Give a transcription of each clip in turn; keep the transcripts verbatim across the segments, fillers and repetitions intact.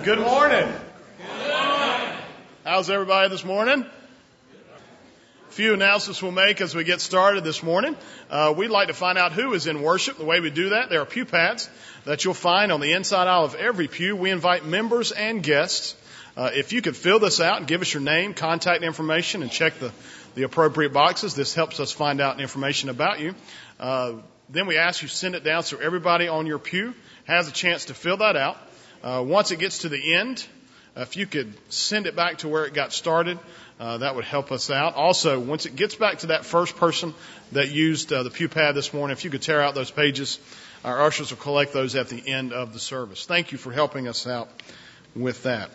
Good morning. Good morning. How's everybody this morning? A few announcements we'll make as we get started this morning. Uh, we'd like to find out who is in worship. The way we do that, there are pew pads that you'll find on the inside aisle of every pew. We invite members and guests. Uh, if you could fill this out and give us your name, contact information, and check the, the appropriate boxes, this helps us find out information about you. Uh, then we ask you to send it down so everybody on your pew has a chance to fill that out. Uh, once it gets to the end, uh, if you could send it back to where it got started, uh, that would help us out. Also, once it gets back to that first person that used uh, the pew pad this morning, if you could tear out those pages, our ushers will collect those at the end of the service. Thank you for helping us out with that.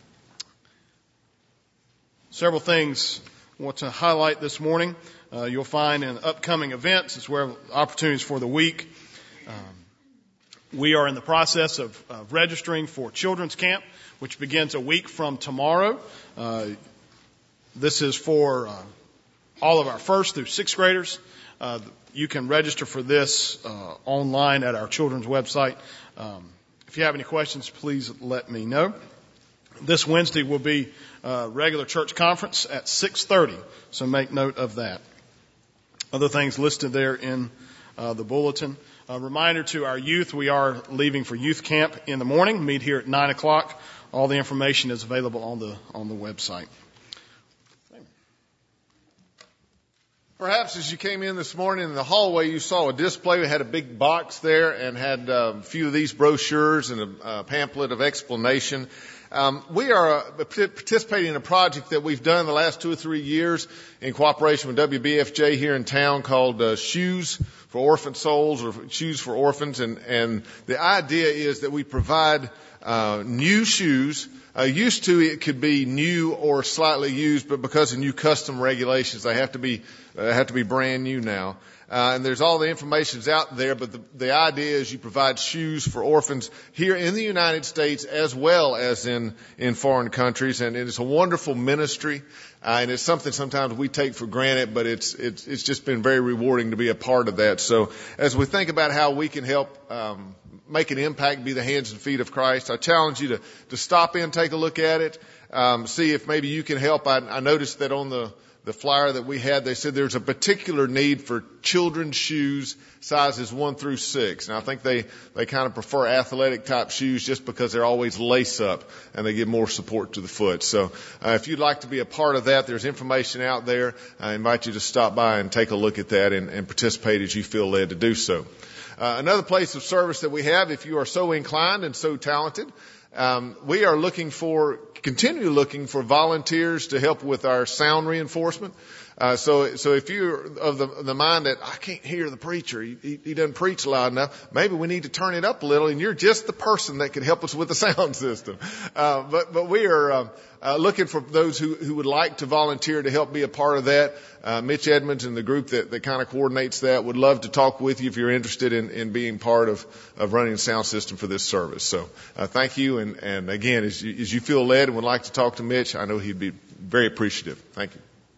Several things I want to highlight this morning. Uh, you'll find in upcoming events as well opportunities for the week. Um, We are in the process of, of registering for Children's Camp, which begins a week from tomorrow. Uh, this is for uh, all of our first through sixth graders. Uh, you can register for this uh, online at our children's website. Um, if you have any questions, please let me know. This Wednesday will be a regular church conference at six thirty, so make note of that. Other things listed there in uh, the bulletin. A reminder to our youth, we are leaving for youth camp in the morning. Meet here at nine o'clock. All the information is available on the on the website. Perhaps as you came in this morning in the hallway, you saw a display. We had a big box there and had uh, a few of these brochures and a, a pamphlet of explanation. Um, we are uh, participating in a project that we've done the last two or three years in cooperation with W B F J here in town called uh, Shoes for Orphan Souls, or Shoes for Orphans. And, and the idea is that we provide uh, new shoes. Uh, used to it could be new or slightly used, but because of new custom regulations, they have to be uh, have to be brand new now. Uh, and there's all the information's out there, but the, the idea is you provide shoes for orphans here in the United States as well as in, in foreign countries. And it is a wonderful ministry. Uh, and it's something sometimes we take for granted, but it's, it's, it's just been very rewarding to be a part of that. So as we think about how we can help, um, make an impact, be the hands and feet of Christ, I challenge you to, to stop in, take a look at it, um, see if maybe you can help. I, I noticed that on the, the flyer that we had, they said there's a particular need for children's shoes sizes one through six. And I think they, they kind of prefer athletic type shoes just because they're always lace up and they give more support to the foot. So uh, if you'd like to be a part of that, there's information out there. I invite you to stop by and take a look at that and, and participate as you feel led to do so. Uh, another place of service that we have, if you are so inclined and so talented, um, we are looking for, continue looking for volunteers to help with our sound reinforcement. Uh, so, so if you're of the, the mind that I can't hear the preacher, he, he, he doesn't preach loud enough, maybe we need to turn it up a little, and you're just the person that can help us with the sound system. Uh, but, but we are, uh, uh, looking for those who, who would like to volunteer to help be a part of that. Uh, Mitch Edmonds and the group that, that kind of coordinates that would love to talk with you if you're interested in, in being part of, of running the sound system for this service. So, uh, thank you. And, and again, as you, as you feel led and would like to talk to Mitch, I know he'd be very appreciative. Thank you.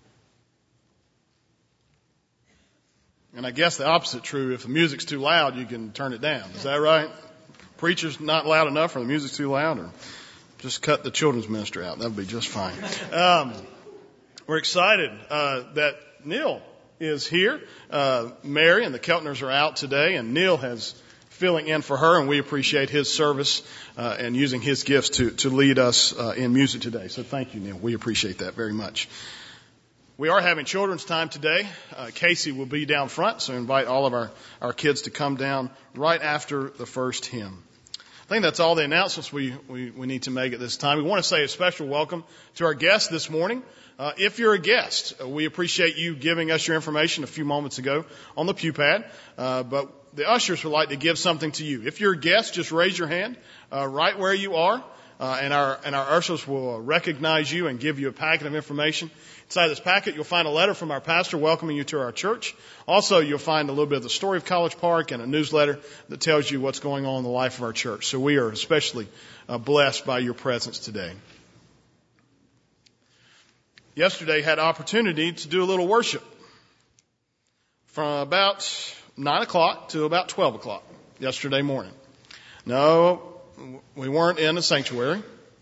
And I guess the opposite true. If the music's too loud, you can turn it down. Is that right? Preacher's not loud enough, or the music's too loud, or just cut the children's minister out. That would be just fine. Um, we're excited uh, that Neil is here. Uh, Mary and the Keltners are out today, and Neil has filling in for her, and we appreciate his service uh, and using his gifts to, to lead us uh, in music today. So thank you, Neil. We appreciate that very much. We are having children's time today. Uh, Casey will be down front, so invite all of our, our kids to come down right after the first hymn. I think that's all the announcements we, we, we need to make at this time. We want to say a special welcome to our guests this morning. Uh, if you're a guest, uh, we appreciate you giving us your information a few moments ago on the pew pad. Uh, but the ushers would like to give something to you. If you're a guest, just raise your hand uh, right where you are. Uh, and our and our ushers will recognize you and give you a packet of information. Inside this packet, you'll find a letter from our pastor welcoming you to our church. Also, you'll find a little bit of the story of College Park and a newsletter that tells you what's going on in the life of our church. So we are especially uh, blessed by your presence today. Yesterday, had opportunity to do a little worship from about nine o'clock to about twelve o'clock yesterday morning. No, we weren't in a sanctuary.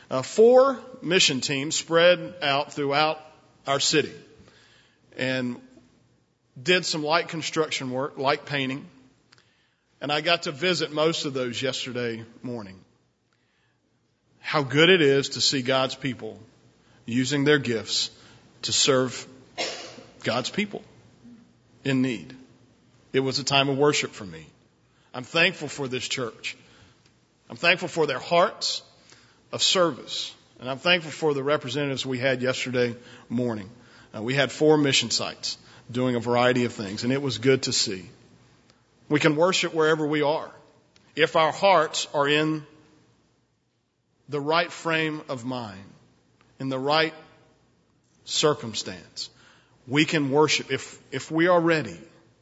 Uh, four mission teams spread out throughout our city and did some light construction work, light painting. And I got to visit most of those yesterday morning. How good it is to see God's people using their gifts to serve God's people in need. It was a time of worship for me. I'm thankful for this church. I'm thankful for their hearts of service. And I'm thankful for the representatives we had yesterday morning. Uh, we had four mission sites doing a variety of things, and it was good to see. We can worship wherever we are. If our hearts are in the right frame of mind, in the right circumstance, we can worship if, if we are ready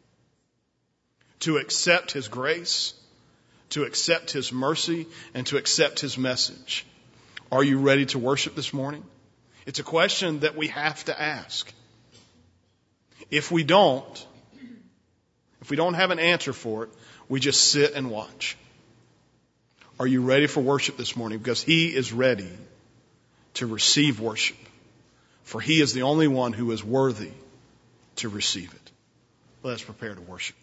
to accept His grace, to accept His mercy, and to accept His message. Are you ready to worship this morning? It's a question that we have to ask. If we don't, if we don't have an answer for it, we just sit and watch. Are you ready for worship this morning? Because He is ready to receive worship. For He is the only one who is worthy to receive it. Let us prepare to worship.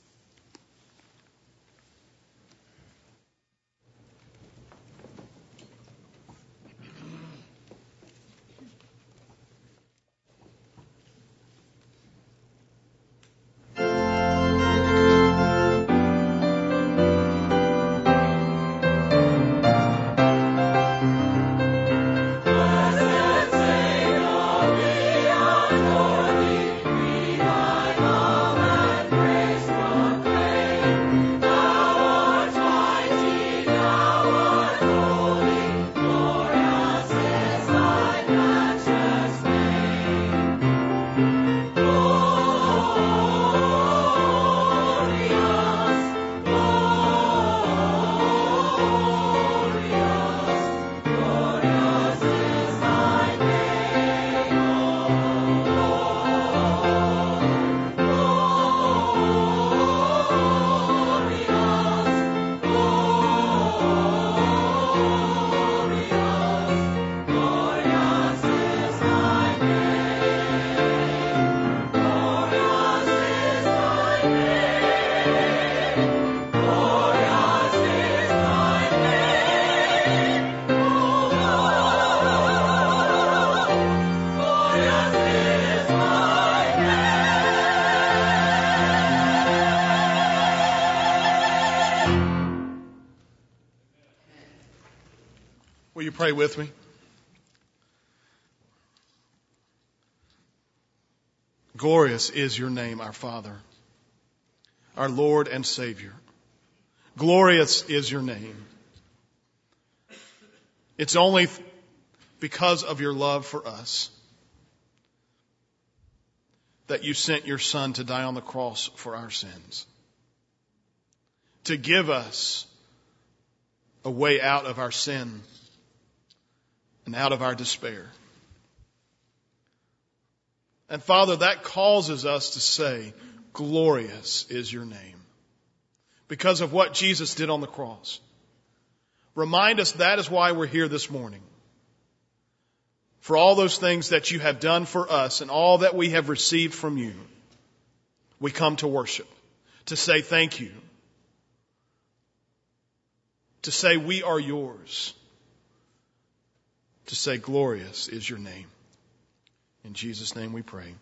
Will you pray with me? Glorious is your name, our Father, our Lord and Savior. Glorious is your name. It's only because of your love for us that you sent your Son to die on the cross for our sins, to give us a way out of our sin and out of our despair. And Father, that causes us to say, glorious is your name, because of what Jesus did on the cross. Remind us that is why we're here this morning. For all those things that you have done for us and all that we have received from you, we come to worship, to say thank you, to say we are yours, to say glorious is your name. In Jesus' name we pray.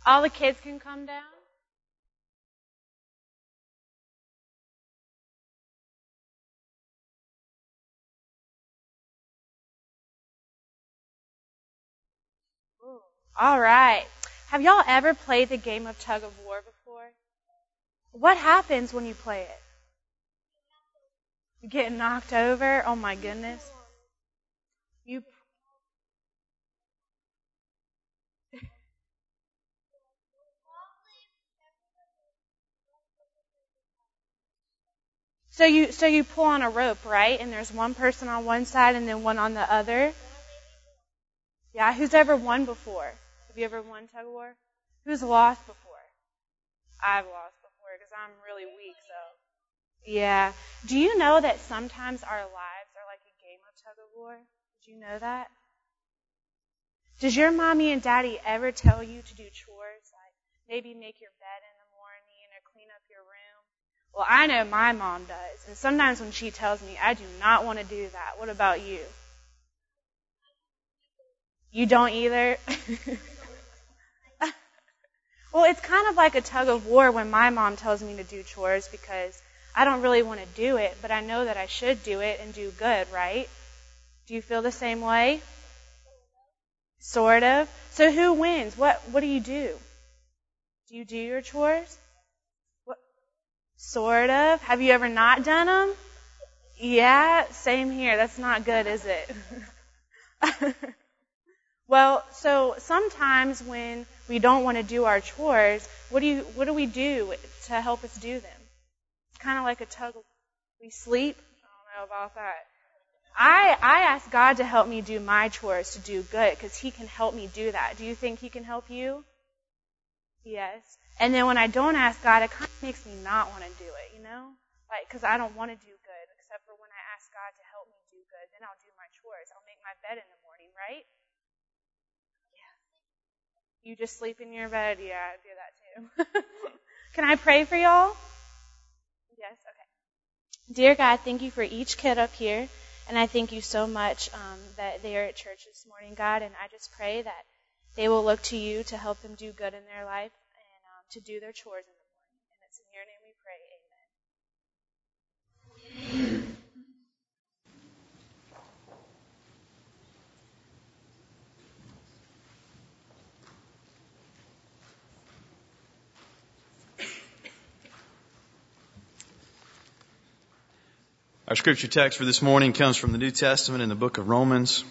All the kids can come down. Ooh. All right. Have y'all ever played the game of tug of war before? What happens when you play it? You get knocked over? Oh my goodness. You So you so you pull on a rope, right? And there's one person on one side and then one on the other. Yeah, who's ever won before? Have you ever won tug of war? Who's lost before? I've lost before because I'm really weak, so. Yeah. Do you know that sometimes our lives are like a game of tug of war? Did you know that? Does your mommy and daddy ever tell you to do chores? Like maybe make your bed in the morning or clean up your room? Well, I know my mom does. And sometimes when she tells me, I do not want to do that. What about you? You don't either? Well, it's kind of like a tug of war when my mom tells me to do chores because I don't really want to do it, but I know that I should do it and do good, right? Do you feel the same way? Sort of. So who wins? What What do you do? Do you do your chores? What? Sort of. Have you ever not done them? Yeah, same here. That's not good, is it? Well, so sometimes when we don't want to do our chores, what do you what do we do to help us do them? It's kind of like a tug of we sleep. I don't know about that. I I ask God to help me do my chores to do good because He can help me do that. Do you think He can help you? Yes. And then when I don't ask God, it kind of makes me not want to do it, you know? Like, because I don't want to do good, except for when I ask God to help me do good. Then I'll do my chores. I'll make my bed in the morning, right? You just sleep in your bed? Yeah, I do that too. Can I pray for y'all? Yes? Okay. Dear God, thank you for each kid up here. And I thank you so much um, that they are at church this morning, God. And I just pray that they will look to you to help them do good in their life and um, to do their chores in the morning. And it's in your name we pray. Amen. Our scripture text for this morning comes from the New Testament in the book of Romans.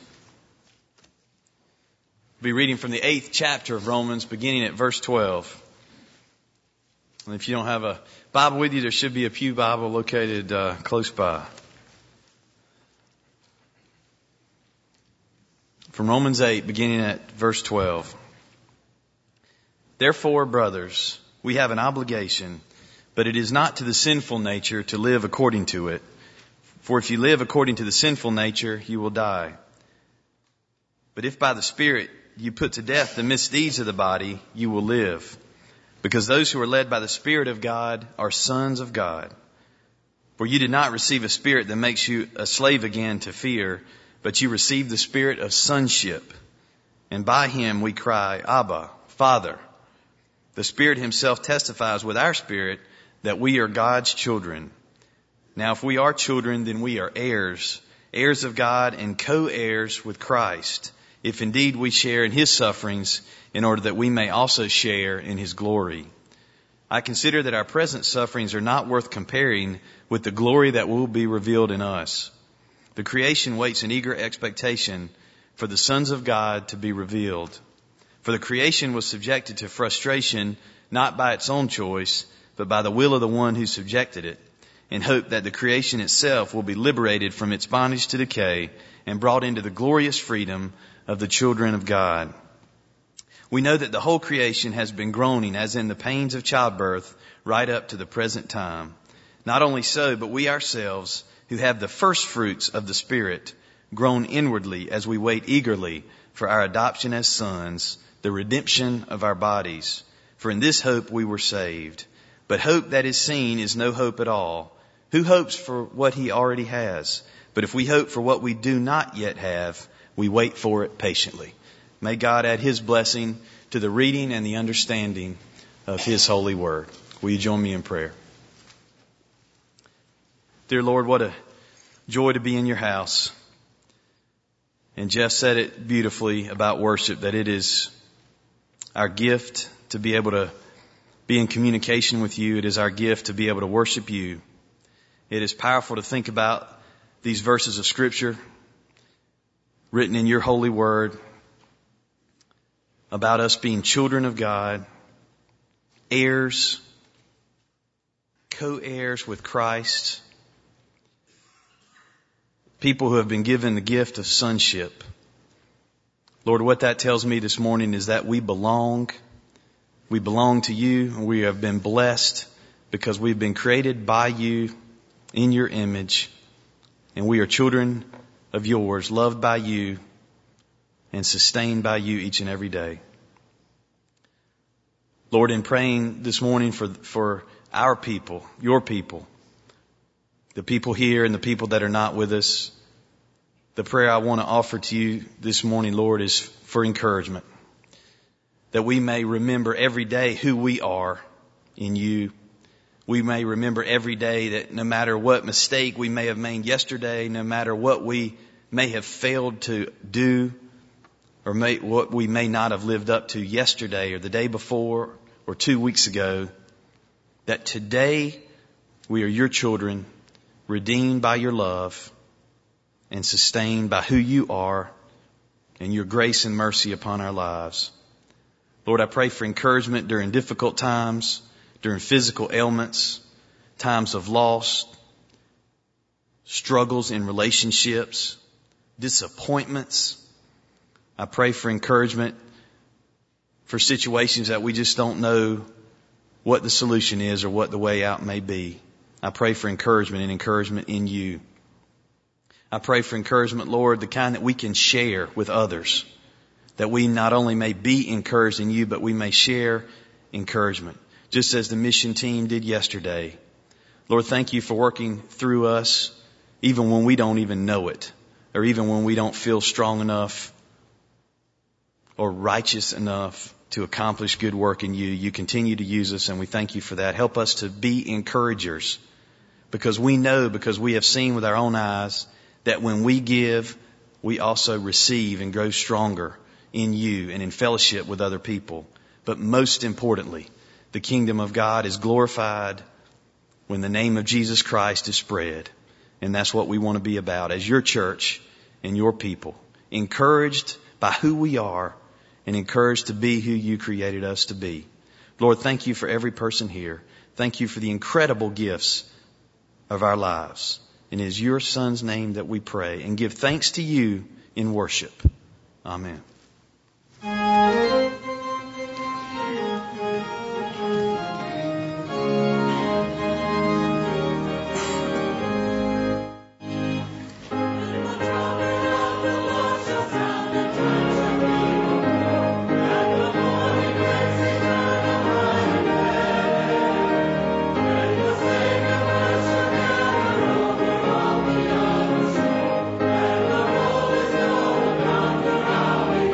We'll be reading from the eighth chapter of Romans, beginning at verse twelve. And if you don't have a Bible with you, there should be a pew Bible located uh, close by. From Romans eight, beginning at verse twelve. Therefore, brothers, we have an obligation, but it is not to the sinful nature to live according to it. For if you live according to the sinful nature, you will die. But if by the Spirit you put to death the misdeeds of the body, you will live. Because those who are led by the Spirit of God are sons of God. For you did not receive a spirit that makes you a slave again to fear, but you received the spirit of sonship. And by Him we cry, Abba, Father. The Spirit Himself testifies with our spirit that we are God's children. Now, if we are children, then we are heirs, heirs of God and co-heirs with Christ, if indeed we share in His sufferings, in order that we may also share in His glory. I consider that our present sufferings are not worth comparing with the glory that will be revealed in us. The creation waits in eager expectation for the sons of God to be revealed. For the creation was subjected to frustration, not by its own choice, but by the will of the one who subjected it, in hope that the creation itself will be liberated from its bondage to decay and brought into the glorious freedom of the children of God. We know that the whole creation has been groaning as in the pains of childbirth right up to the present time. Not only so, but we ourselves, who have the first fruits of the Spirit, groan inwardly as we wait eagerly for our adoption as sons, the redemption of our bodies. For in this hope we were saved. But hope that is seen is no hope at all. Who hopes for what he already has? But if we hope for what we do not yet have, we wait for it patiently. May God add His blessing to the reading and the understanding of His holy word. Will you join me in prayer? Dear Lord, what a joy to be in your house. And Jeff said it beautifully about worship, that it is our gift to be able to be in communication with you. It is our gift to be able to worship you. It is powerful to think about these verses of Scripture written in your holy word about us being children of God, heirs, co-heirs with Christ, people who have been given the gift of sonship. Lord, what that tells me this morning is that we belong. We belong to you, and we have been blessed because we've been created by you in your image, and we are children of yours, loved by you and sustained by you each and every day. Lord, in praying this morning for, for our people, your people, the people here and the people that are not with us, the prayer I want to offer to you this morning, Lord, is for encouragement. That we may remember every day who we are in you. We may remember every day that no matter what mistake we may have made yesterday, no matter what we may have failed to do, or may, what we may not have lived up to yesterday or the day before or two weeks ago, that today we are your children, redeemed by your love and sustained by who you are and your grace and mercy upon our lives. Lord, I pray for encouragement during difficult times, during physical ailments, times of loss, struggles in relationships, disappointments. I pray for encouragement for situations that we just don't know what the solution is or what the way out may be. I pray for encouragement and encouragement in you. I pray for encouragement, Lord, the kind that we can share with others, that we not only may be encouraged in you, but we may share encouragement, just as the mission team did yesterday. Lord, thank you for working through us, even when we don't even know it, or even when we don't feel strong enough or righteous enough to accomplish good work in you. You continue to use us, and we thank you for that. Help us to be encouragers, because we know, because we have seen with our own eyes, that when we give, we also receive and grow stronger in you and in fellowship with other people. But most importantly, the kingdom of God is glorified when the name of Jesus Christ is spread. And that's what we want to be about as your church and your people, encouraged by who we are and encouraged to be who you created us to be. Lord, thank you for every person here. Thank you for the incredible gifts of our lives. And it is your Son's name that we pray and give thanks to you in worship. Amen. All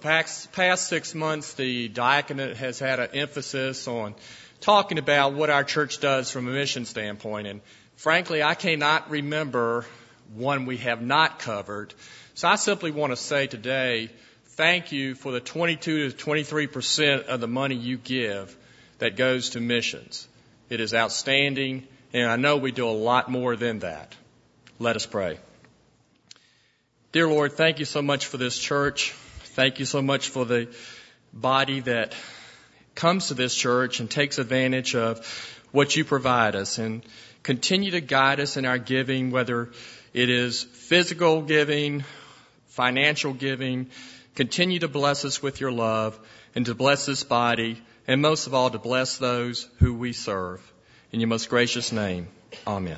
past, past six months, the diaconate has had an emphasis on talking about what our church does from a mission standpoint. And frankly, I cannot remember one we have not covered. So I simply want to say today, thank you for the twenty-two to twenty-three percent of the money you give that goes to missions. It is outstanding, and I know we do a lot more than that. Let us pray. Dear Lord, thank you so much for this church. Thank you so much for the body that comes to this church and takes advantage of what you provide us, and continue to guide us in our giving, whether it is physical giving, financial giving. Continue to bless us with your love and to bless this body, and most of all to bless those who we serve. In your most gracious name, amen.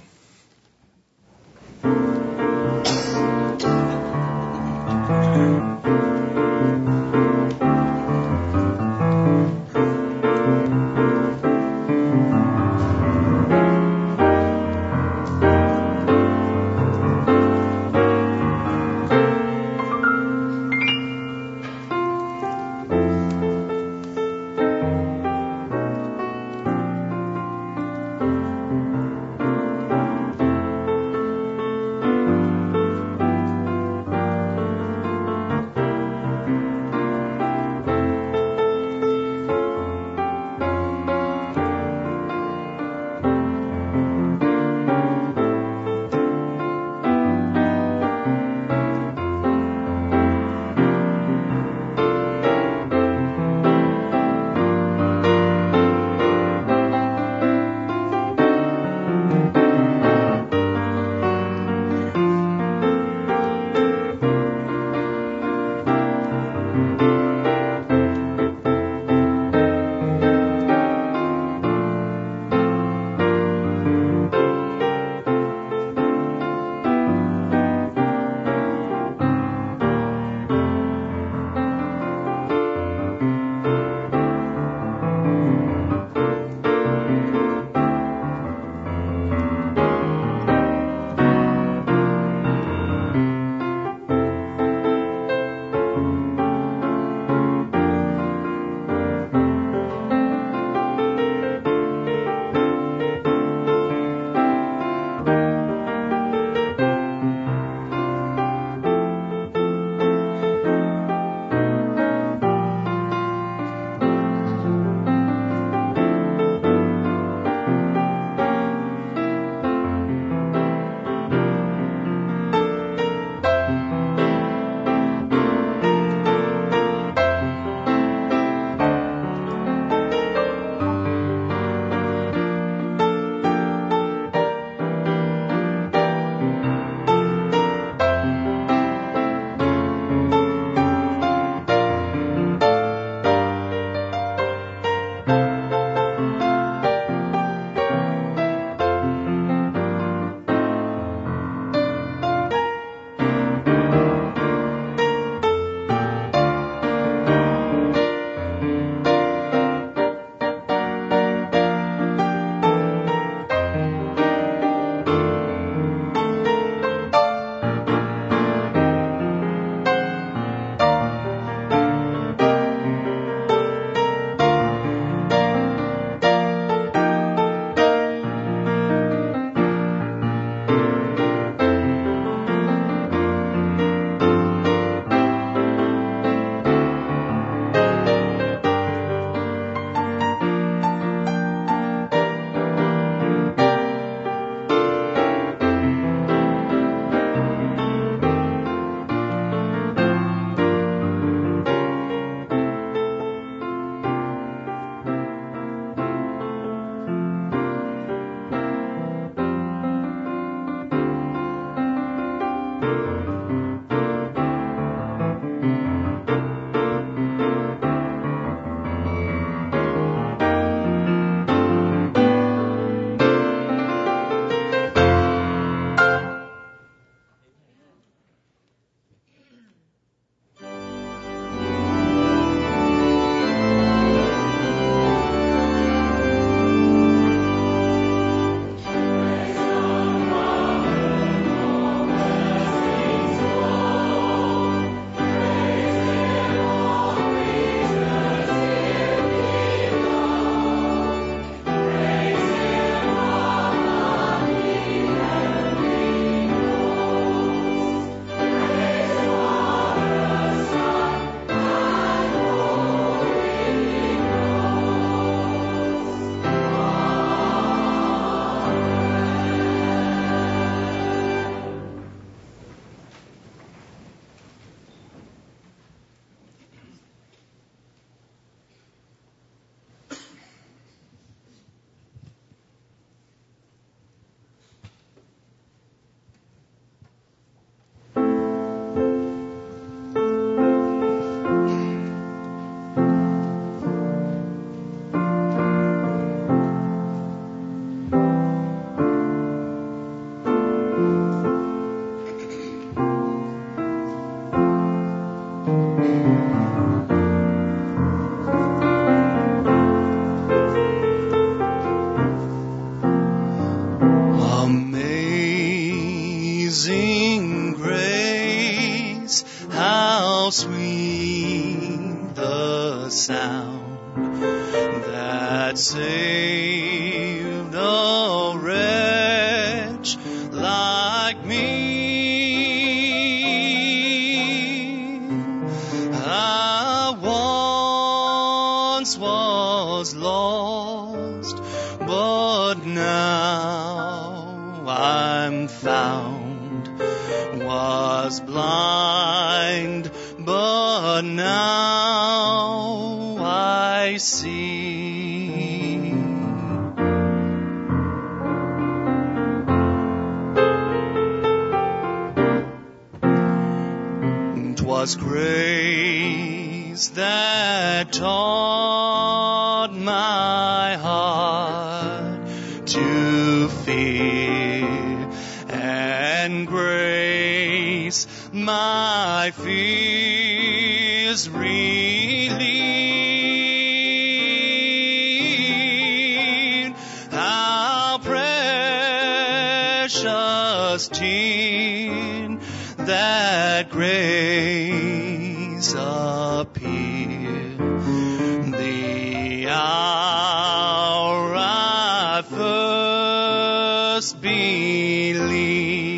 the sound that saved a wretch like me. I once was lost, but now I'm found. Was blind, but now I see. 'Twas grace that taught my heart to fear, and grace my fears relieved. How precious did that grace appear, the hour I first believed.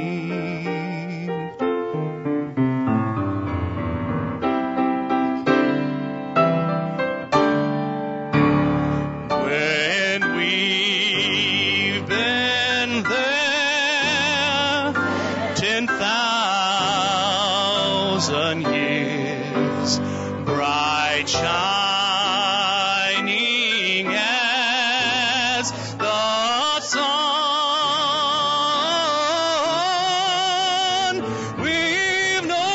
When we've been there ten thousand years, bright shining as the sun, we've no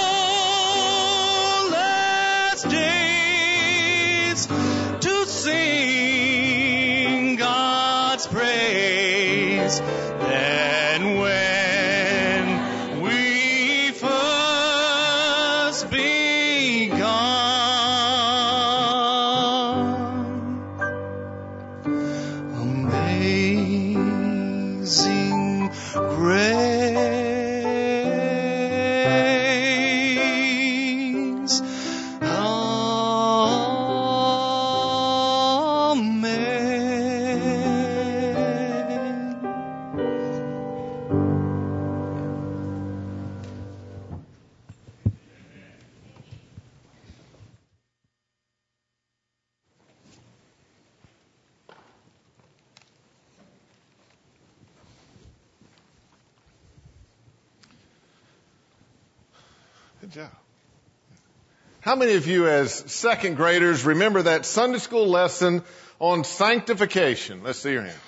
less days to sing God's praise than when we first begun. Amazing grace, amen. Good job. How many of you as second graders remember that Sunday school lesson on sanctification? Let's see your hand.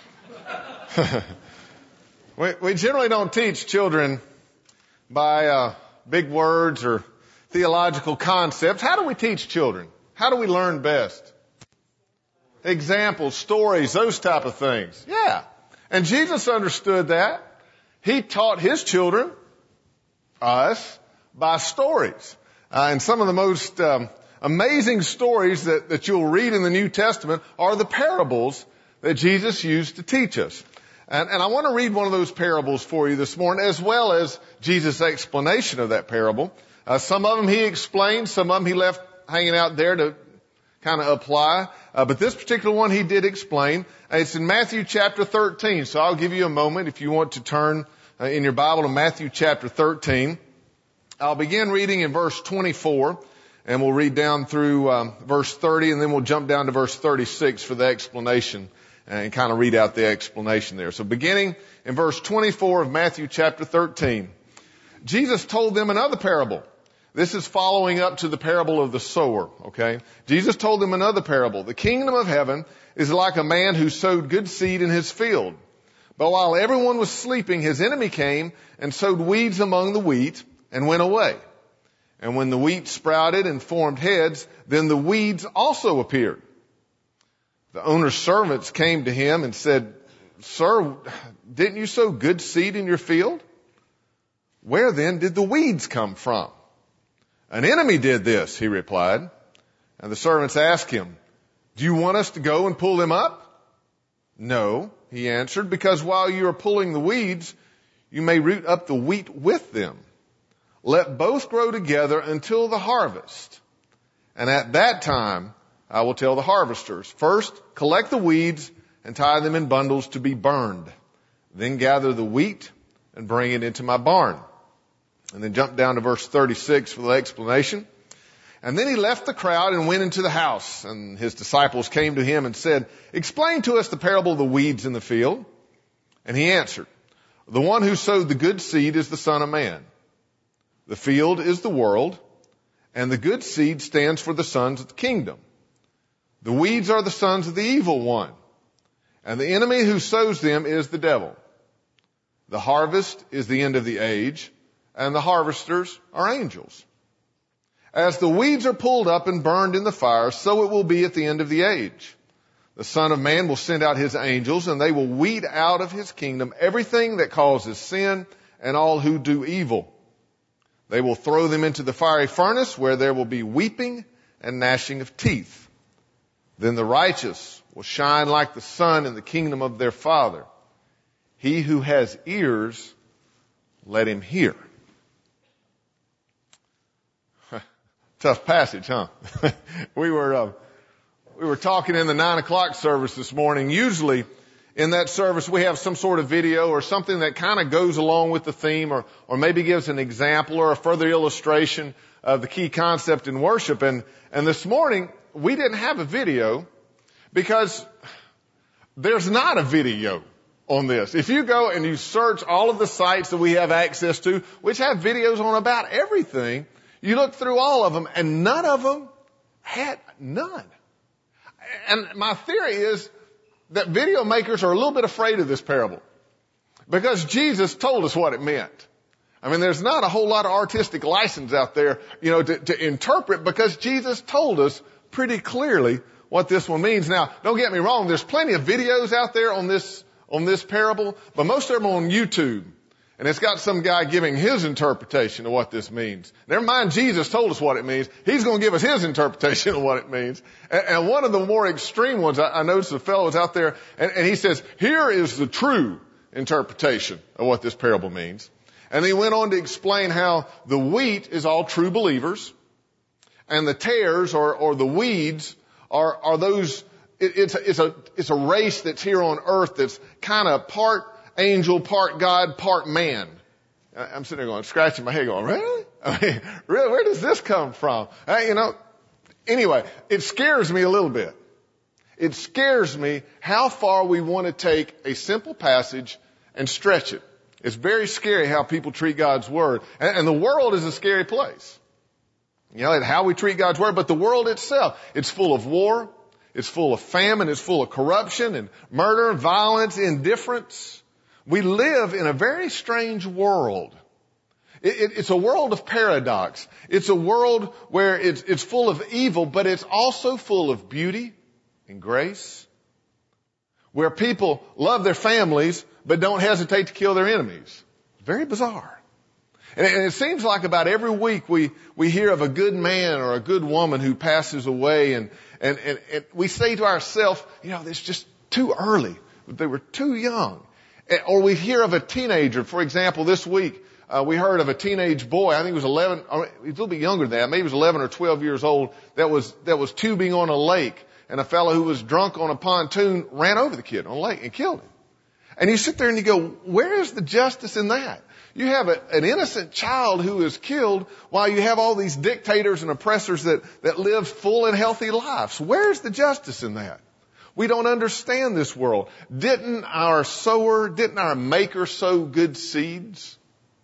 we, we generally don't teach children by uh, big words or theological concepts. How do we teach children? How do we learn best? Examples, stories, those type of things. Yeah. And Jesus understood that. He taught his children, us, by stories. Uh, and some of the most um, amazing stories that, that you'll read in the New Testament are the parables that Jesus used to teach us. And, and I want to read one of those parables for you this morning, as well as Jesus' explanation of that parable. Uh, some of them he explained, some of them he left hanging out there to kind of apply. Uh, but this particular one he did explain. Uh, it's in Matthew chapter thirteen. So I'll give you a moment if you want to turn uh, in your Bible to Matthew chapter thirteen. I'll begin reading in verse twenty-four, and we'll read down through um, verse thirty, and then we'll jump down to verse thirty-six for the explanation and kind of read out the explanation there. So beginning in verse twenty-four of Matthew chapter thirteen, Jesus told them another parable. This is following up to the parable of the sower, okay? Jesus told them another parable. The kingdom of heaven is like a man who sowed good seed in his field. But while everyone was sleeping, his enemy came and sowed weeds among the wheat and went away. And when the wheat sprouted and formed heads, then the weeds also appeared. The owner's servants came to him and said, "Sir, didn't you sow good seed in your field? Where then did the weeds come from?" "An enemy did this," he replied. And the servants asked him, "Do you want us to go and pull them up?" "No," he answered, "because while you are pulling the weeds, you may root up the wheat with them. Let both grow together until the harvest. And at that time, I will tell the harvesters, first, collect the weeds and tie them in bundles to be burned. Then gather the wheat and bring it into my barn. And then jump down to verse thirty-six for the explanation. And then he left the crowd and went into the house. And his disciples came to him and said, explain to us the parable of the weeds in the field. And he answered, the one who sowed the good seed is the Son of Man. The field is the world, and the good seed stands for the sons of the kingdom. The weeds are the sons of the evil one, and the enemy who sows them is the devil. The harvest is the end of the age, and the harvesters are angels. As the weeds are pulled up and burned in the fire, so it will be at the end of the age. The Son of Man will send out his angels, and they will weed out of his kingdom everything that causes sin and all who do evil. They will throw them into the fiery furnace, where there will be weeping and gnashing of teeth. Then the righteous will shine like the sun in the kingdom of their Father. He who has ears, let him hear. Tough passage, huh? we were uh, we were talking in the nine o'clock service this morning. Usually in that service we have some sort of video or something that kind of goes along with the theme, or or maybe gives an example or a further illustration of the key concept in worship. And and this morning we didn't have a video because there's not a video on this. If you go and you search all of the sites that we have access to, which have videos on about everything, you look through all of them, and none of them had none. And my theory is that video makers are a little bit afraid of this parable because Jesus told us what it meant. I mean, there's not a whole lot of artistic license out there, you know, to, to interpret, because Jesus told us pretty clearly what this one means. Now, don't get me wrong. There's plenty of videos out there on this, on this parable, but most of them are on YouTube. And it's got some guy giving his interpretation of what this means. Never mind, Jesus told us what it means. He's going to give us his interpretation of what it means. And, and one of the more extreme ones, I, I noticed a fellow was out there, and, and he says, here is the true interpretation of what this parable means. And he went on to explain how the wheat is all true believers, and the tares or, or the weeds are, are those, it, it's, a, it's a, it's a race that's here on earth that's kind of part angel, part God, part man. I'm sitting there going, scratching my head going, really? I mean, really, where does this come from? Uh, you know, anyway, it scares me a little bit. It scares me how far we want to take a simple passage and stretch it. It's very scary how people treat God's word. And, and the world is a scary place. You know, how we treat God's word, but the world itself, it's full of war, it's full of famine, it's full of corruption and murder, violence, indifference. We live in a very strange world. It, it, it's a world of paradox. It's a world where it's, it's full of evil, but it's also full of beauty and grace. Where people love their families, but don't hesitate to kill their enemies. Very bizarre. And it, and it seems like about every week we, we hear of a good man or a good woman who passes away, and, and, and, and we say to ourselves, you know, it's just too early. They were too young. Or we hear of a teenager. For example, this week, uh, we heard of a teenage boy, I think he was eleven, or he was a little bit younger than that, maybe he was eleven or twelve years old, that was, that was tubing on a lake, and a fellow who was drunk on a pontoon ran over the kid on a lake and killed him. And you sit there and you go, where is the justice in that? You have a, an innocent child who is killed while you have all these dictators and oppressors that, that live full and healthy lives. Where's the justice in that? We don't understand this world. Didn't our sower, didn't our maker sow good seeds?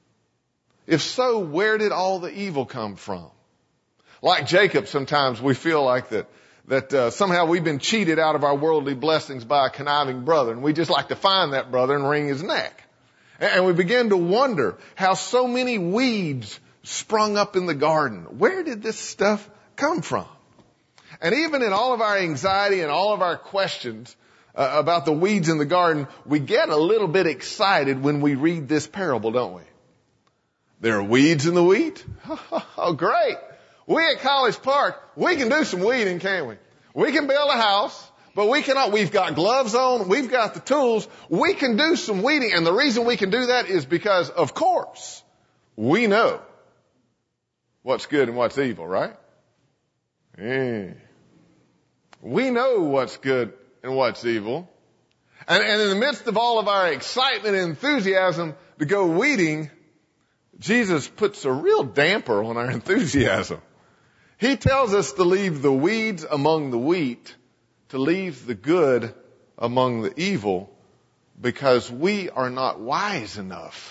If so, where did all the evil come from? Like Jacob, sometimes we feel like that, that uh, somehow we've been cheated out of our worldly blessings by a conniving brother, and we just like to find that brother and wring his neck. And we begin to wonder how so many weeds sprung up in the garden. Where did this stuff come from? And even in all of our anxiety and all of our questions uh, about the weeds in the garden, we get a little bit excited when we read this parable, don't we? There are weeds in the wheat? Oh, great. We at College Park, we can do some weeding, can't we? We can build a house, but we cannot, we've got gloves on, we've got the tools, we can do some weeding. And the reason we can do that is because, of course, we know what's good and what's evil, right? Eh. We know what's good and what's evil. And, and in the midst of all of our excitement and enthusiasm to go weeding, Jesus puts a real damper on our enthusiasm. He tells us to leave the weeds among the wheat, to leave the good among the evil, because we are not wise enough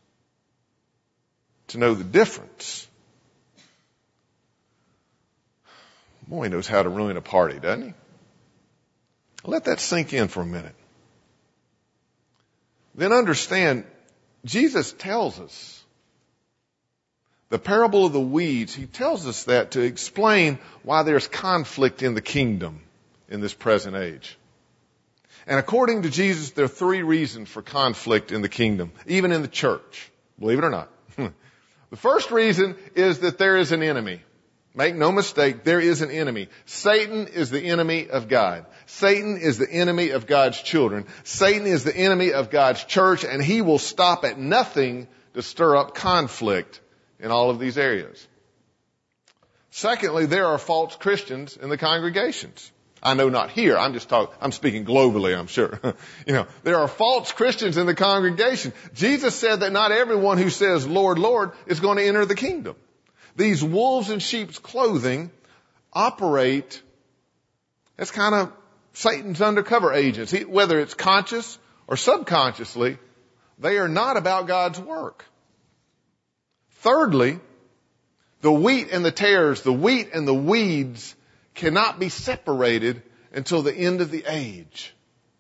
to know the difference. Boy, he knows how to ruin a party, doesn't he? Let that sink in for a minute. Then understand, Jesus tells us the parable of the weeds. He tells us that to explain why there's conflict in the kingdom in this present age. And according to Jesus, there are three reasons for conflict in the kingdom, even in the church, believe it or not. The first reason is that there is an enemy. Make no mistake, there is an enemy. Satan is the enemy of God. Satan is the enemy of God's children. Satan is the enemy of God's church, and he will stop at nothing to stir up conflict in all of these areas. Secondly, there are false Christians in the congregations. I know not here. I'm just talking, I'm speaking globally, I'm sure. You know, there are false Christians in the congregation. Jesus said that not everyone who says, Lord, Lord, is going to enter the kingdom. These wolves in sheep's clothing operate as kind of Satan's undercover agents. He, whether it's conscious or subconsciously, they are not about God's work. Thirdly, the wheat and the tares, the wheat and the weeds cannot be separated until the end of the age.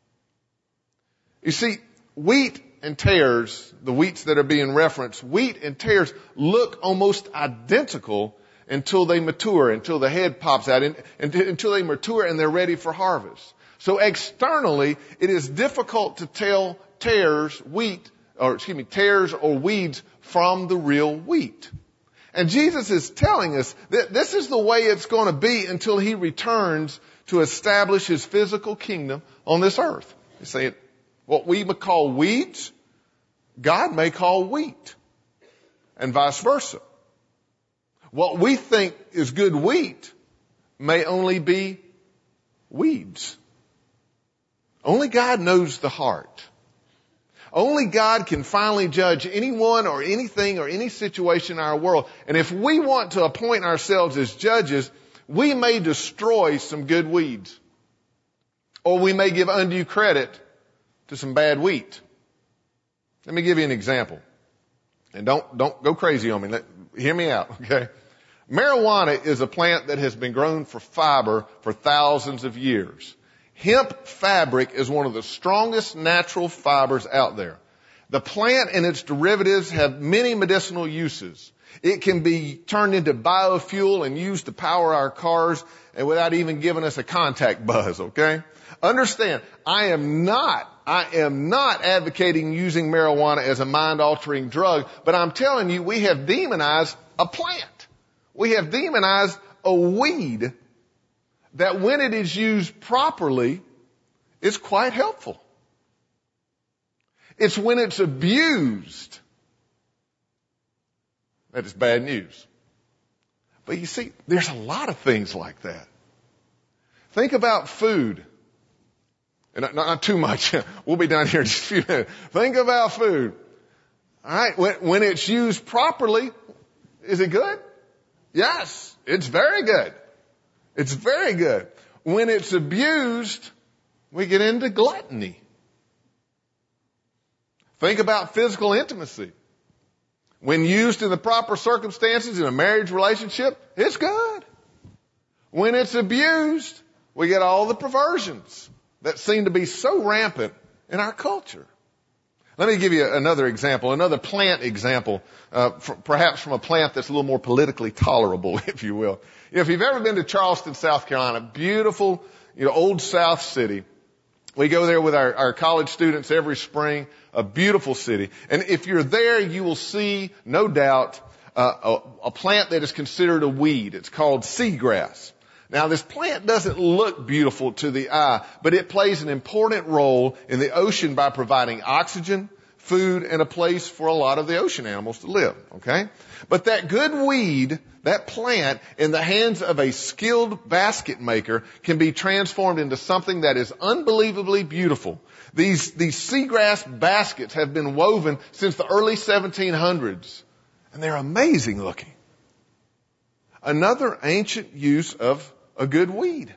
You see, wheat and tares, the wheats that are being referenced, wheat and tares look almost identical until they mature, until the head pops out, and, and, until they mature and they're ready for harvest. So externally, it is difficult to tell tares, wheat, or excuse me, tares or weeds from the real wheat. And Jesus is telling us that this is the way it's going to be until he returns to establish his physical kingdom on this earth. He's saying what we would call weeds, God may call wheat, and vice versa. What we think is good wheat may only be weeds. Only God knows the heart. Only God can finally judge anyone or anything or any situation in our world. And if we want to appoint ourselves as judges, we may destroy some good weeds. Or we may give undue credit to some bad wheat. Let me give you an example. And don't, don't go crazy on me. Let, hear me out, okay? Marijuana is a plant that has been grown for fiber for thousands of years. Hemp fabric is one of the strongest natural fibers out there. The plant and its derivatives have many medicinal uses. It can be turned into biofuel and used to power our cars and without even giving us a contact buzz, okay? Understand, I am not, I am not advocating using marijuana as a mind-altering drug, but I'm telling you, we have demonized a plant. We have demonized a weed that when it is used properly, is quite helpful. It's when it's abused that it's bad news. But you see, there's a lot of things like that. Think about food. And not, not too much. We'll be done here in just a few minutes. Think about food. All right. When, when it's used properly, is it good? Yes, it's very good. It's very good. When it's abused, we get into gluttony. Think about physical intimacy. When used in the proper circumstances in a marriage relationship, it's good. When it's abused, we get all the perversions that seem to be so rampant in our culture. Let me give you another example, another plant example, uh, f- perhaps from a plant that's a little more politically tolerable, if you will. You know, if you've ever been to Charleston, South Carolina, beautiful, you know, old South city. We go there with our, our college students every spring, a beautiful city. And if you're there, you will see, no doubt, uh, a, a plant that is considered a weed. It's called seagrass. Now, this plant doesn't look beautiful to the eye, but it plays an important role in the ocean by providing oxygen, food and a place for a lot of the ocean animals to live, okay? But that good weed, that plant, in the hands of a skilled basket maker can be transformed into something that is unbelievably beautiful. These, these seagrass baskets have been woven since the early seventeen hundreds, and they're amazing looking. Another ancient use of a good weed.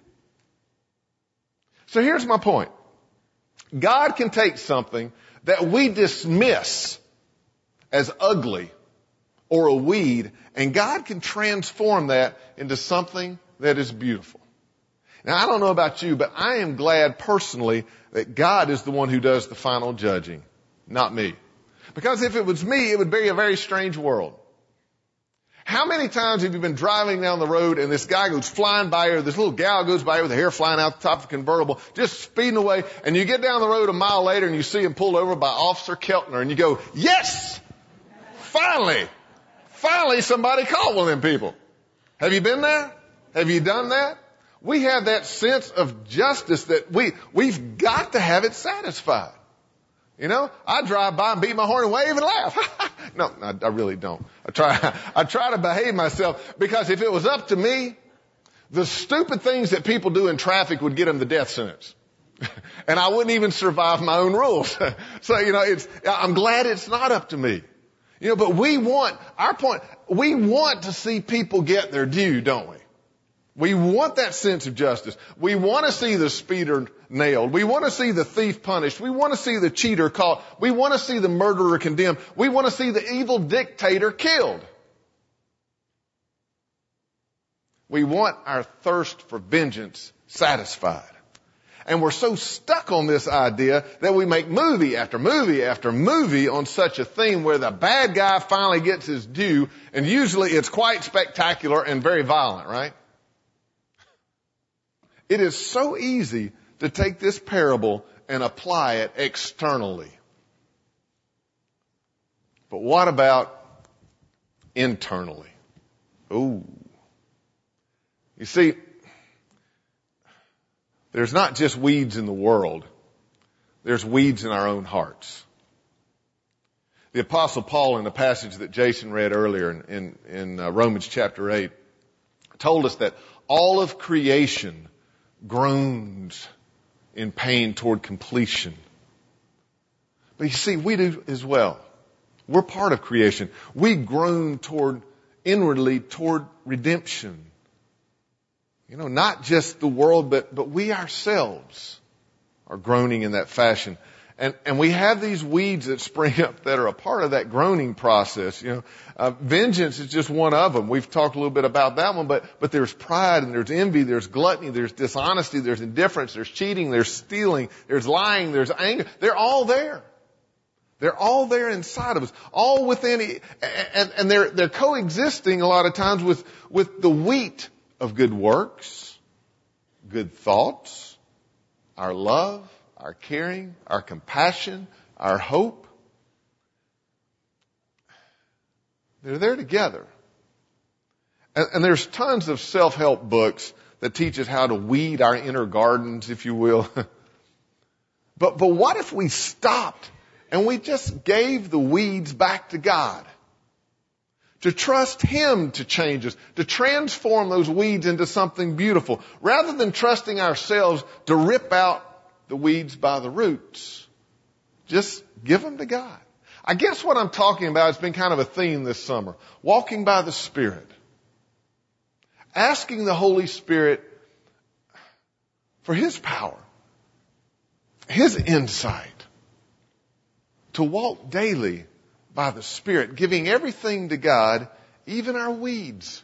So here's my point. God can take something that we dismiss as ugly or a weed, and God can transform that into something that is beautiful. Now, I don't know about you, but I am glad personally that God is the one who does the final judging, not me. Because if it was me, it would be a very strange world. How many times have you been driving down the road and this guy goes flying by you, or this little gal goes by you with her hair flying out the top of the convertible, just speeding away, and you get down the road a mile later and you see him pulled over by Officer Keltner, and you go, yes! Finally! Finally somebody caught one of them people. Have you been there? Have you done that? We have that sense of justice that we, we've got to have it satisfied. You know, I drive by and beat my horn and wave and laugh. No, I, I really don't. I try, I try to behave myself, because if it was up to me, the stupid things that people do in traffic would get them the death sentence. And I wouldn't even survive my own rules. So, you know, it's, I'm glad it's not up to me. You know, but we want, our point, we want to see people get their due, don't we? We want that sense of justice. We want to see the speeder nailed. We want to see the thief punished. We want to see the cheater caught. We want to see the murderer condemned. We want to see the evil dictator killed. We want our thirst for vengeance satisfied. And we're so stuck on this idea that we make movie after movie after movie on such a theme where the bad guy finally gets his due, and usually it's quite spectacular and very violent, right? It is so easy to take this parable and apply it externally. But what about internally? Ooh. You see, there's not just weeds in the world. There's weeds in our own hearts. The Apostle Paul, in the passage that Jason read earlier in, in, in uh, Romans chapter eight, told us that all of creation groans in pain toward completion. But you see, we do as well. We're part of creation. We groan toward, inwardly toward redemption. You know, not just the world, but, but we ourselves are groaning in that fashion. And, and we have these weeds that spring up that are a part of that groaning process. You know, uh, vengeance is just one of them. We've talked a little bit about that one, but, but there's pride and there's envy, there's gluttony, there's dishonesty, there's indifference, there's cheating, there's stealing, there's lying, there's anger. They're all there. They're all there inside of us, all within, and, and they're, they're coexisting a lot of times with, with the wheat of good works, good thoughts, our love, our caring, our compassion, our hope. They're there together. And, and there's tons of self-help books that teach us how to weed our inner gardens, if you will. but, but what if we stopped and we just gave the weeds back to God? To trust Him to change us, to transform those weeds into something beautiful, rather than trusting ourselves to rip out the weeds by the roots. Just give them to God. I guess what I'm talking about has been kind of a theme this summer. Walking by the Spirit. Asking the Holy Spirit for His power, His insight, to walk daily by the Spirit, giving everything to God, even our weeds.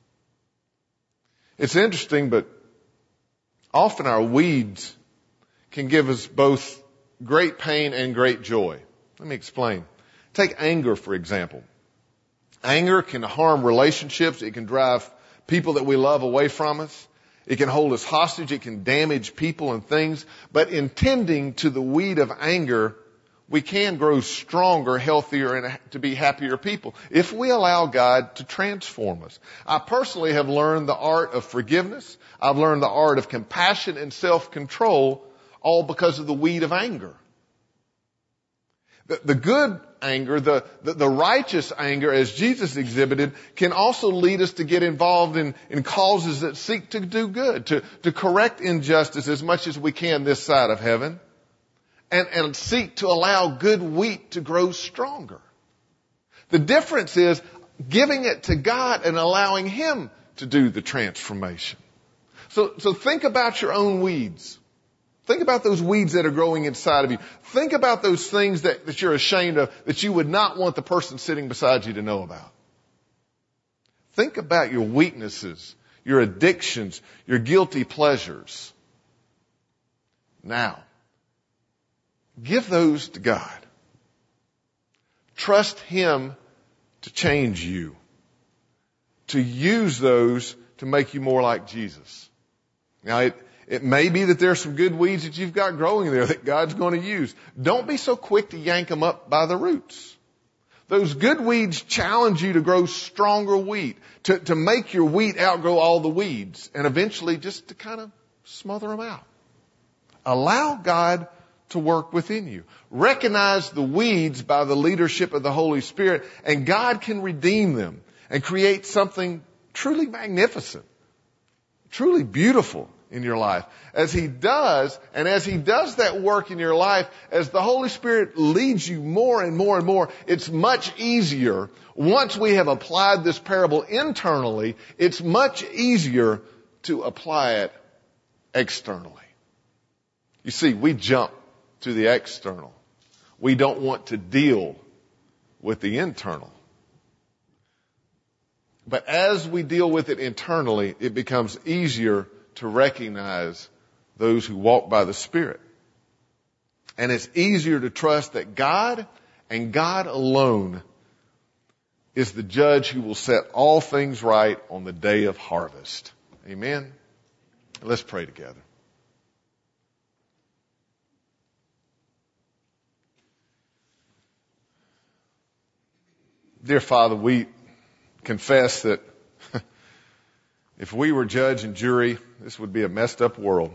It's interesting, but often our weeds can give us both great pain and great joy. Let me explain. Take anger, for example. Anger can harm relationships. It can drive people that we love away from us. It can hold us hostage. It can damage people and things. But in tending to the weed of anger, we can grow stronger, healthier, and to be happier people if we allow God to transform us. I personally have learned the art of forgiveness. I've learned the art of compassion and self-control, all because of the weed of anger. The, the good anger, the, the, the righteous anger as Jesus exhibited, can also lead us to get involved in, in causes that seek to do good, to, to correct injustice as much as we can this side of heaven, and, and seek to allow good wheat to grow stronger. The difference is giving it to God and allowing Him to do the transformation. So, so think about your own weeds. Think about those weeds that are growing inside of you. Think about those things that, that you're ashamed of, that you would not want the person sitting beside you to know about. Think about your weaknesses, your addictions, your guilty pleasures. Now, give those to God. Trust Him to change you, to use those to make you more like Jesus. Now, it, it may be that there are some good weeds that you've got growing there that God's going to use. Don't be so quick to yank them up by the roots. Those good weeds challenge you to grow stronger wheat, to, to make your wheat outgrow all the weeds, and eventually just to kind of smother them out. Allow God to work within you. Recognize the weeds by the leadership of the Holy Spirit, and God can redeem them and create something truly magnificent, truly beautiful in your life. As He does, and as He does that work in your life, as the Holy Spirit leads you more and more and more, it's much easier. Once we have applied this parable internally, it's much easier to apply it externally. You see, we jump to the external. We don't want to deal with the internal. But as we deal with it internally, it becomes easier to recognize those who walk by the Spirit. And it's easier to trust that God and God alone is the judge who will set all things right on the day of harvest. Amen? Let's pray together. Dear Father, we confess that if we were judge and jury, this would be a messed up world.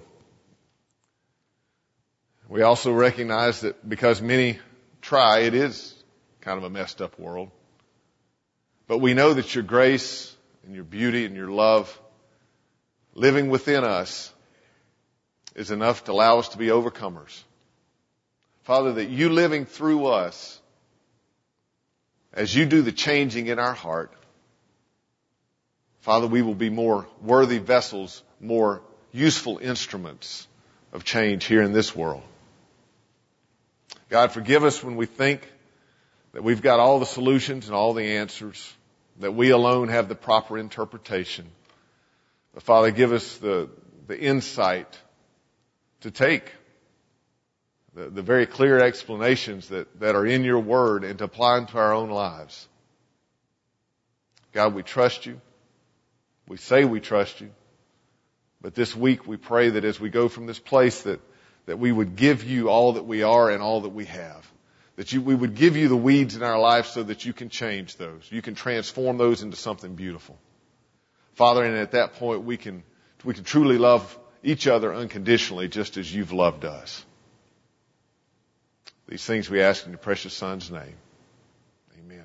We also recognize that because many try, it is kind of a messed up world. But we know that your grace and your beauty and your love living within us is enough to allow us to be overcomers. Father, that you living through us, as you do the changing in our heart, Father, we will be more worthy vessels, more useful instruments of change here in this world. God, forgive us when we think that we've got all the solutions and all the answers, that we alone have the proper interpretation. But Father, give us the, the insight to take the, the very clear explanations that, that are in your word and to apply them to our own lives. God, we trust you. We say we trust you. But this week we pray that as we go from this place that, that we would give you all that we are and all that we have. That you, we would give you the weeds in our life so that you can change those. You can transform those into something beautiful. Father, and at that point we can, we can truly love each other unconditionally just as you've loved us. These things we ask in your precious Son's name. Amen.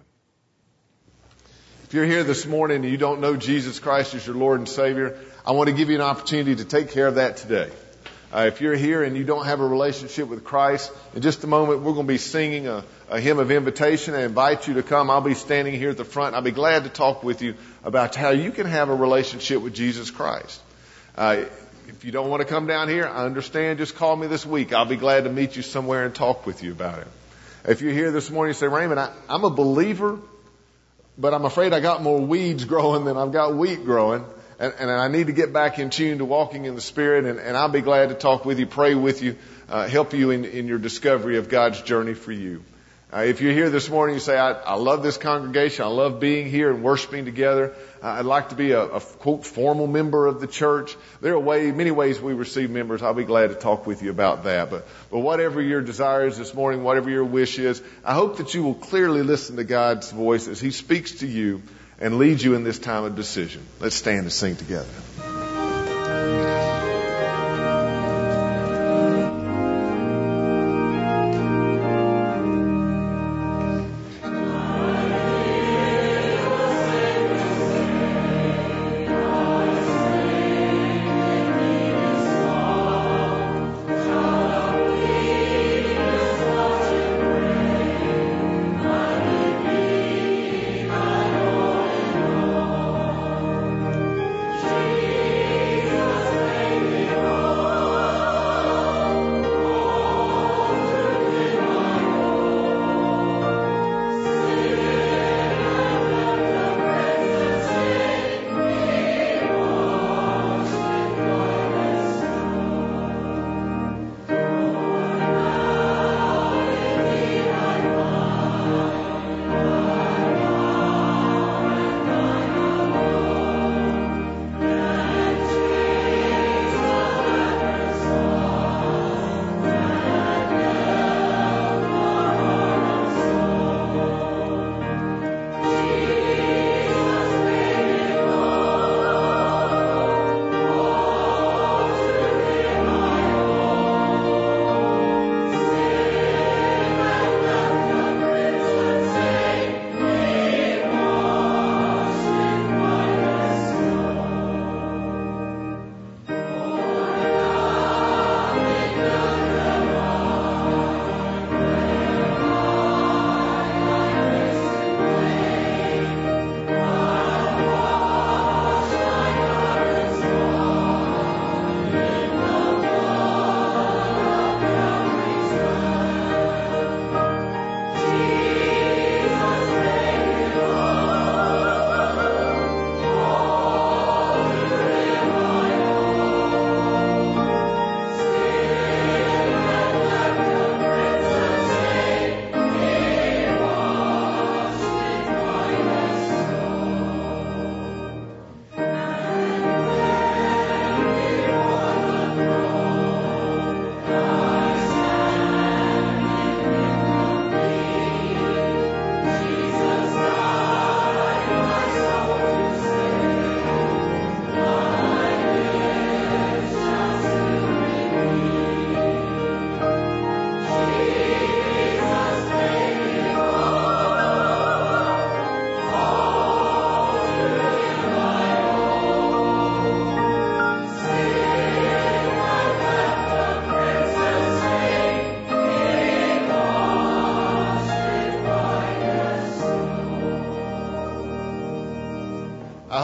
If you're here this morning and you don't know Jesus Christ as your Lord and Savior, I want to give you an opportunity to take care of that today. Uh, if you're here and you don't have a relationship with Christ, in just a moment we're going to be singing a, a hymn of invitation. I invite you to come. I'll be standing here at the front. I'll be glad to talk with you about how you can have a relationship with Jesus Christ. Uh, if you don't want to come down here, I understand. Just call me this week. I'll be glad to meet you somewhere and talk with you about it. If you're here this morning and say, Raymond, I, I'm a believer, but I'm afraid I got more weeds growing than I've got wheat growing. And, and I need to get back in tune to walking in the Spirit, and, and I'll be glad to talk with you, pray with you, uh, help you in, in your discovery of God's journey for you. Uh, if you're here this morning, you say, I, I love this congregation, I love being here and worshiping together. Uh, I'd like to be a, a, quote, formal member of the church. There are way, many ways we receive members. I'll be glad to talk with you about that. But, but whatever your desire is this morning, whatever your wish is, I hope that you will clearly listen to God's voice as He speaks to you and lead you in this time of decision. Let's stand and sing together.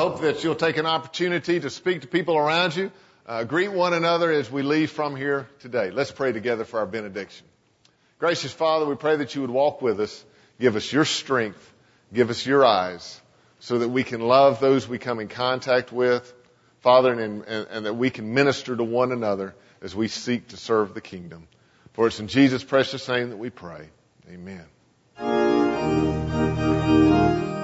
hope that you'll take an opportunity to speak to people around you. Uh, greet one another as we leave from here today. Let's pray together for our benediction. Gracious Father, we pray that you would walk with us, give us your strength, give us your eyes, so that we can love those we come in contact with, Father, and, and, and that we can minister to one another as we seek to serve the kingdom. For it's in Jesus' precious name that we pray. Amen.